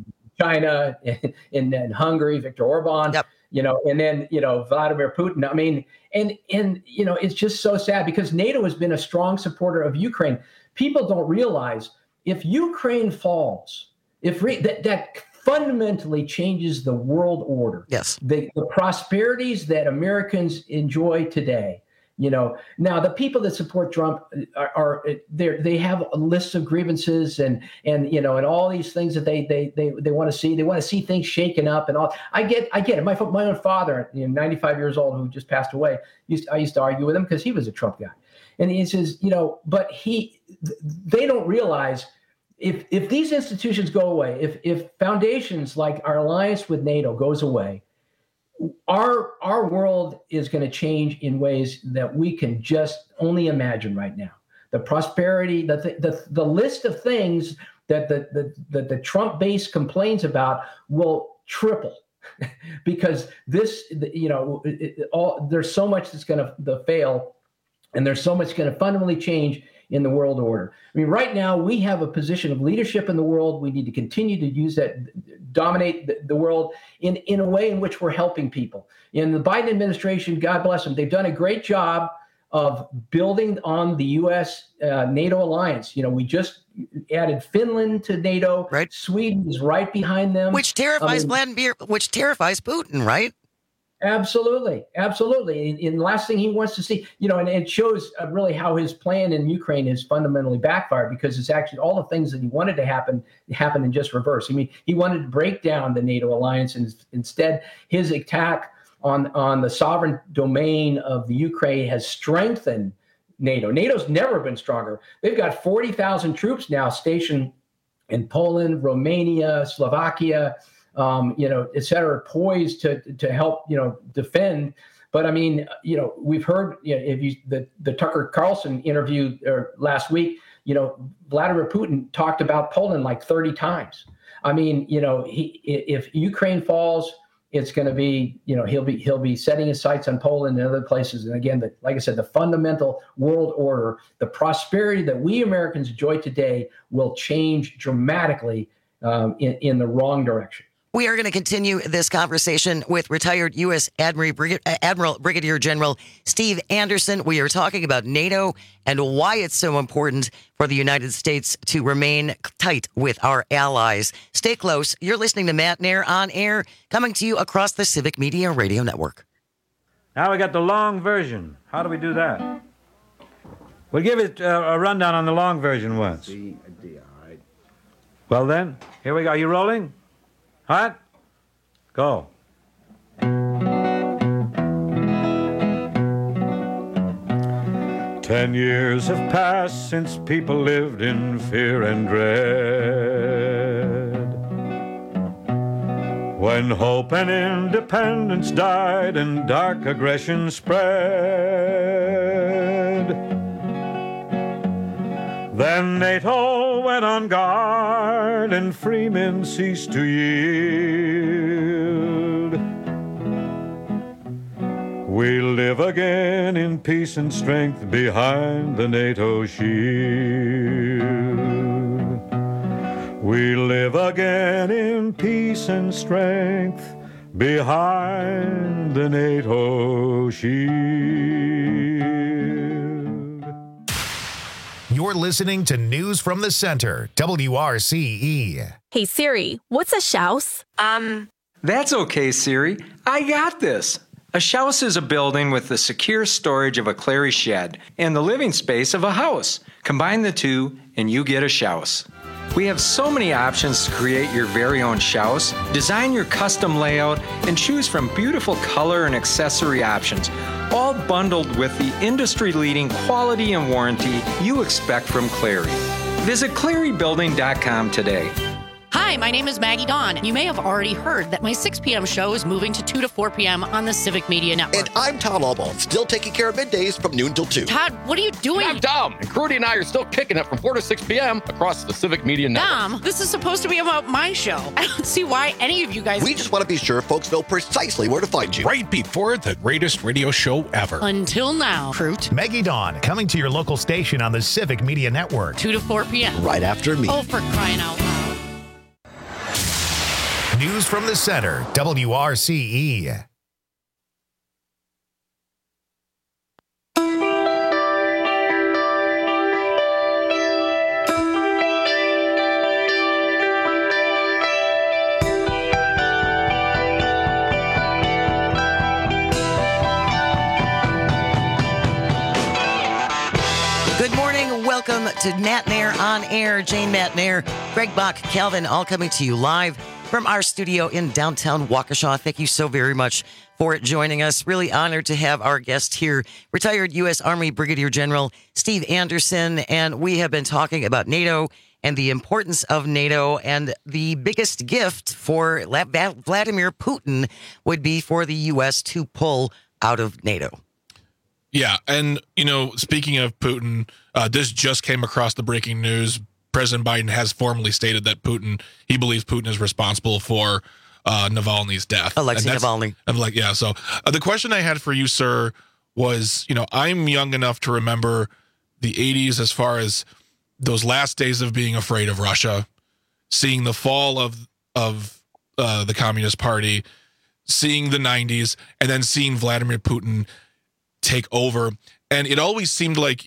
in Hungary, Viktor Orban. Yep. And then, Vladimir Putin. I mean, and it's just so sad, because NATO has been a strong supporter of Ukraine. People don't realize, if Ukraine falls, that fundamentally changes the world order. Yes. The prosperities that Americans enjoy today. Now the people that support Trump they have a list of grievances and all these things that they want to see. They want to see things shaken up and all. I get it. My own father, 95 years old, who just passed away, I used to argue with him because he was a Trump guy, and he says, but they don't realize, if these institutions go away, if foundations like our alliance with NATO goes away, our world is going to change in ways that we can just only imagine right now. The prosperity, the list of things that the Trump base complains about will triple, because there's so much that's going to fail, and there's so much going to fundamentally change in the world order. I mean, right now we have a position of leadership in the world. We need to continue to use that, dominate the world in a way in which we're helping people. In the Biden administration, God bless them, they've done a great job of building on the U.S. NATO alliance. We just added Finland to NATO. Right. Sweden is right behind them. Which terrifies which terrifies Putin, right? Absolutely. And the last thing he wants to see, and it shows really how his plan in Ukraine is fundamentally backfired, because it's actually all the things that he wanted to happen in just reverse. I mean, he wanted to break down the NATO alliance, and instead his attack on the sovereign domain of the Ukraine has strengthened NATO. NATO's never been stronger. They've got 40,000 troops now stationed in Poland, Romania, Slovakia, et cetera, poised to help, defend. But I mean, we've heard, the Tucker Carlson interview last week, Vladimir Putin talked about Poland like 30 times. I mean, if Ukraine falls, it's going to be, he'll be setting his sights on Poland and other places. And again, like I said, the fundamental world order, the prosperity that we Americans enjoy today will change dramatically in the wrong direction. We are going to continue this conversation with retired U.S. Admiral Brigadier General Steve Anderson. We are talking about NATO and why it's so important for the United States to remain tight with our allies. Stay close. You're listening to Matt Nair on Air, coming to you across the Civic Media Radio Network. Now we got the long version. How do we do that? We'll give it a rundown on the long version once. C, D, all right. Well then, here we go. Are you rolling? Hot? Go. 10 years have passed since people lived in fear and dread. When hope and independence died and dark aggression spread. Then NATO went on guard and free men ceased to yield. We live again in peace and strength behind the NATO shield. We live again in peace and strength behind the NATO shield. You're listening to News from the Center, WRCE. Hey Siri, what's a shouse? That's okay, Siri. I got this. A shouse is a building with the secure storage of a Clary shed and the living space of a house. Combine the two and you get a shouse. We have so many options to create your very own shouse, design your custom layout, and choose from beautiful color and accessory options, all bundled with the industry-leading quality and warranty you expect from Clary. Visit clarybuilding.com today. Hi, my name is Maggie Dawn. You may have already heard that my 6 p.m. show is moving to 2 to 4 p.m. on the Civic Media Network. And I'm Todd Albaugh, still taking care of middays from noon till 2. Todd, what are you doing? I'm Dom, and Crudy and I are still kicking it from 4 to 6 p.m. across the Civic Media Network. Dom, this is supposed to be about my show. I don't see why any of you guys... We just want to be sure folks know precisely where to find you. Right before the greatest radio show ever. Until now, Fruit. Maggie Dawn, coming to your local station on the Civic Media Network. 2 to 4 p.m. Right after me. Oh, for crying out loud. News from the Center, WRCE. Good morning. Welcome to Matt Nair on Air. Jane Matt Nair, Greg Bach, Calvin, all coming to you live from our studio in downtown Waukesha. Thank you so very much for joining us. Really honored to have our guest here, retired U.S. Army Brigadier General Steve Anderson. And we have been talking about NATO and the importance of NATO. And the biggest gift for Vladimir Putin would be for the U.S. to pull out of NATO. Yeah. And, speaking of Putin, this just came across the breaking news. President Biden has formally stated that he believes Putin is responsible for Navalny's death. Alexei Navalny. I'm like, yeah. So the question I had for you, sir, was, I'm young enough to remember the 80s as far as those last days of being afraid of Russia, seeing the fall of the Communist Party, seeing the 90s, and then seeing Vladimir Putin take over. And it always seemed like,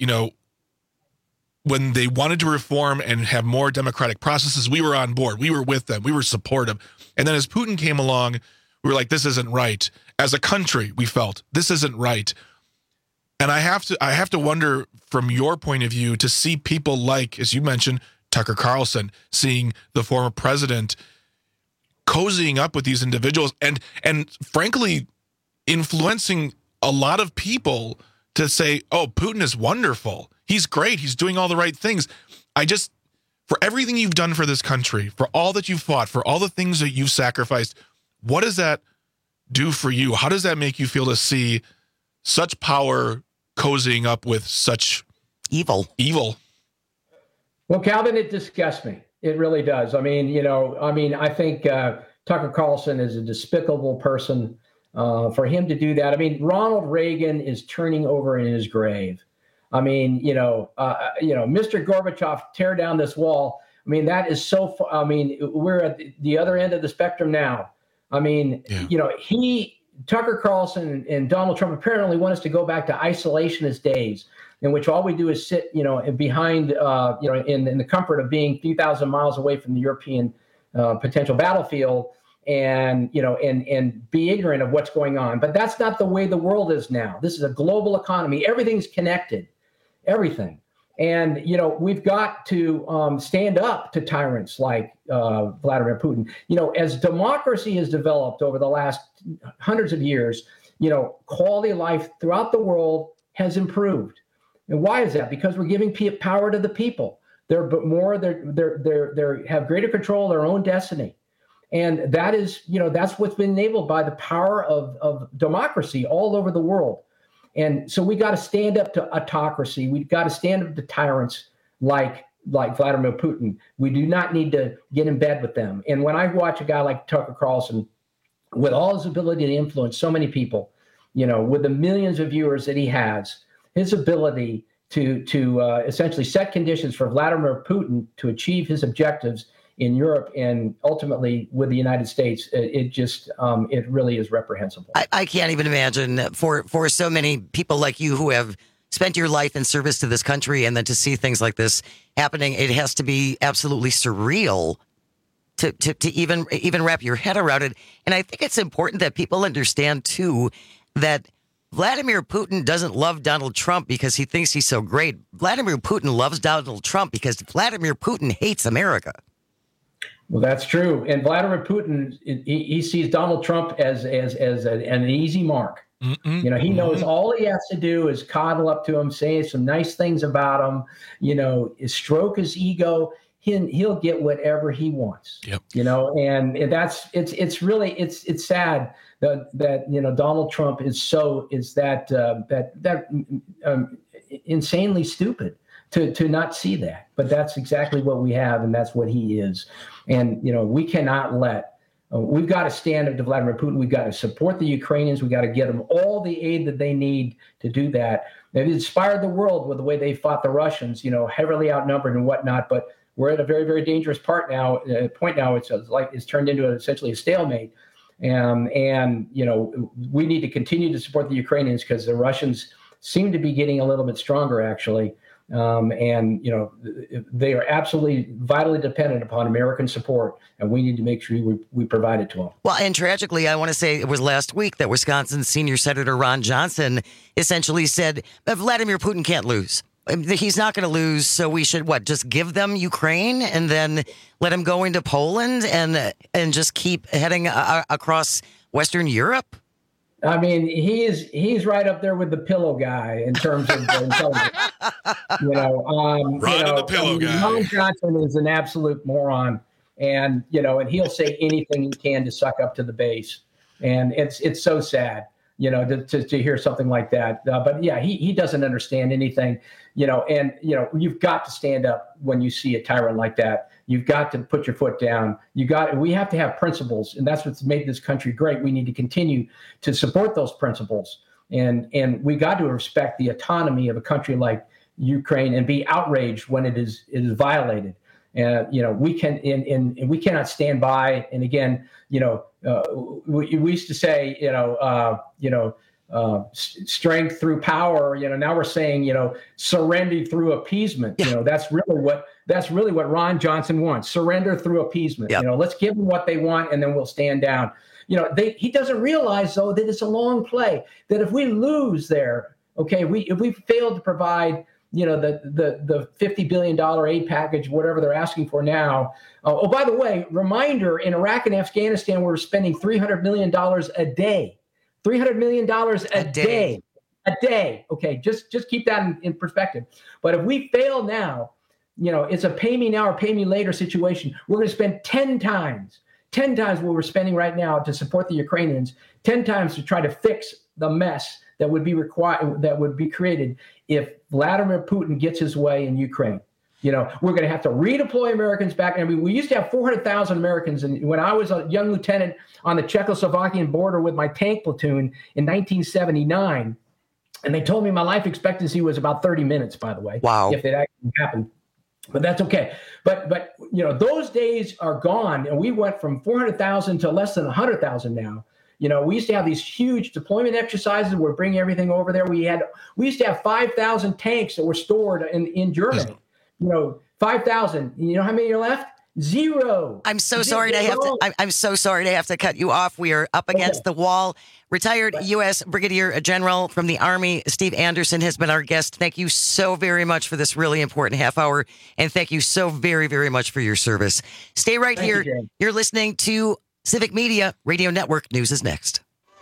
when they wanted to reform and have more democratic processes, we were on board. We were with them. We were supportive. And then as Putin came along, we were like, this isn't right. As a country, we felt this isn't right. And I have to wonder, from your point of view, to see people like, as you mentioned, Tucker Carlson, seeing the former president cozying up with these individuals and frankly influencing a lot of people to say, oh, Putin is wonderful. He's great. He's doing all the right things. For everything you've done for this country, for all that you've fought, for all the things that you've sacrificed, what does that do for you? How does that make you feel to see such power cozying up with such evil? Well, Calvin, it disgusts me. It really does. I think Tucker Carlson is a despicable person. For him to do that, Ronald Reagan is turning over in his grave. Mr. Gorbachev, tear down this wall. That is so. We're at the other end of the spectrum now. Tucker Carlson and Donald Trump apparently want us to go back to isolationist days, in which all we do is sit, behind, in the comfort of being 3,000 miles away from the European potential battlefield. And be ignorant of what's going on. But that's not the way the world is now. This is a global economy. Everything's connected, everything. And, we've got to stand up to tyrants like Vladimir Putin. As democracy has developed over the last hundreds of years, quality of life throughout the world has improved. And why is that? Because we're giving power to the people. They have greater control of their own destiny. And that is, that's what's been enabled by the power of democracy all over the world. And so we got to stand up to autocracy. We've got to stand up to tyrants like Vladimir Putin. We do not need to get in bed with them. And when I watch a guy like Tucker Carlson, with all his ability to influence so many people, with the millions of viewers that he has, his ability to essentially set conditions for Vladimir Putin to achieve his objectives in Europe and ultimately with the United States, it really is reprehensible. I can't even imagine for so many people like you who have spent your life in service to this country, and then to see things like this happening, it has to be absolutely surreal to even wrap your head around it. And I think it's important that people understand, too, that Vladimir Putin doesn't love Donald Trump because he thinks he's so great. Vladimir Putin loves Donald Trump because Vladimir Putin hates America. Well, that's true. And Vladimir Putin, he sees Donald Trump as an easy mark. You know, he knows all he has to do is coddle up to him, say some nice things about him, you know, stroke his ego. He'll get whatever he wants. You know, and it's sad that you know, Donald Trump is insanely stupid to not see that. But that's exactly what we have, and that's what he is. And you know, we cannot let. We've got to stand up to Vladimir Putin. We've got to support the Ukrainians. We've got to get them all the aid that they need to do that. They've inspired the world with the way they fought the Russians, you know, heavily outnumbered and whatnot. But we're at a very, very dangerous point now. It's turned into essentially a stalemate. And you know, we need to continue to support the Ukrainians because the Russians seem to be getting a little bit stronger, actually. And, you know, they are absolutely vitally dependent upon American support, and we need to make sure we provide it to them. Well, and tragically, I want to say it was last week that Wisconsin's senior Senator Ron Johnson essentially said Vladimir Putin can't lose. He's not going to lose, so we should, just give them Ukraine and then let him go into Poland and just keep heading across Western Europe? I mean, he's right up there with the pillow guy in terms of intelligence. You know, the pillow guy. Ron Johnson is an absolute moron, and you know, and he'll say anything he can to suck up to the base, and it's so sad, you know, to hear something like that. But yeah, he doesn't understand anything, you know, and you know, you've got to stand up when you see a tyrant like that. You've got to put your foot down. We have to have principles, and that's what's made this country great. We need to continue to support those principles, and we got to respect the autonomy of a country like Ukraine and be outraged when it is violated. And you know, we cannot stand by. And again, you know, we used to say, strength through power. You know, now we're saying, you know, surrender through appeasement. You know, that's really what Ron Johnson wants: surrender through appeasement. You know, let's give them what they want, and then we'll stand down. You know, he doesn't realize though that it's a long play. That if we lose there, okay, if we fail to provide, you know, the $50 billion aid package, whatever they're asking for now. Oh, by the way, reminder: in Iraq and Afghanistan, we're spending $300 million a day. $300 million a day. A day. Okay, just keep that in perspective. But if we fail now, you know, it's a pay me now or pay me later situation. We're going to spend 10 times what we're spending right now to support the Ukrainians, 10 times to try to fix the mess that would be required, that would be created if Vladimir Putin gets his way in Ukraine. You know, we're going to have to redeploy Americans back. I mean, we used to have 400,000 Americans. And when I was a young lieutenant on the Czechoslovakian border with my tank platoon in 1979, and they told me my life expectancy was about 30 minutes, by the way. Wow. If it actually happened. But that's okay. But you know, those days are gone. And we went from 400,000 to less than 100,000 now. You know, we used to have these huge deployment exercises. We're bringing everything over there. We used to have 5,000 tanks that were stored in Germany. You know, 5,000. You know how many are left? Zero. I'm so sorry to have to. I'm so sorry to have to cut you off. We are up against the wall. Retired U.S. Brigadier General from the Army, Steve Anderson, has been our guest. Thank you so very much for this really important half hour, and thank you so very, very much for your service. Stay right here. You're listening to Civic Media Radio Network. News is next.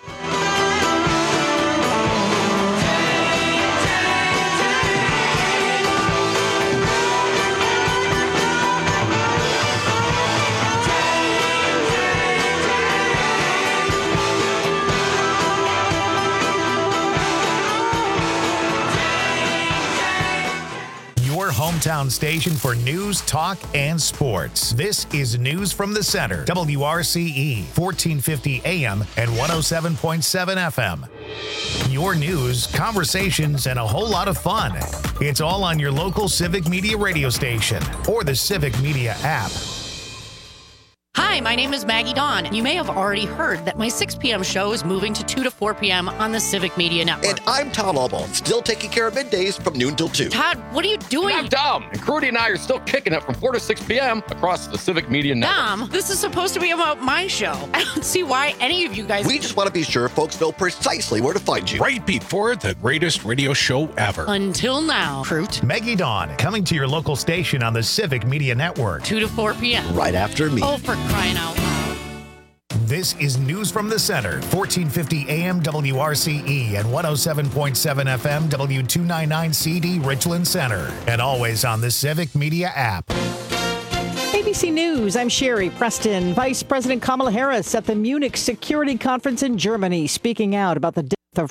Hometown station for news, talk, and sports. This is News from the Center, WRCE, 1450 AM and 107.7 FM. Your news, conversations, and a whole lot of fun. It's all on your local Civic Media radio station or the Civic Media app. Hi, Hi, my name is Maggie Dawn. You may have already heard that my 6 p.m. show is moving to 2 to 4 p.m. on the Civic Media Network. And I'm Todd Albaugh, still taking care of middays from noon till 2. Todd, what are you doing? I'm Dom, and Crudy and I are still kicking it from 4 to 6 p.m. across the Civic Media Network. Dom, this is supposed to be about my show. I don't see why any of you guys... We just want to be sure folks know precisely where to find you. Right before the greatest radio show ever. Until now, Fruit. Maggie Dawn, coming to your local station on the Civic Media Network. 2 to 4 p.m. Right after me. Oh, for crying out loud. This is News from the Center, 1450 AM WRCE and 107.7 FM W299CD Richland Center. And always on the Civic Media app. ABC News, I'm Sherry Preston. Vice President Kamala Harris at the Munich Security Conference in Germany, speaking out about the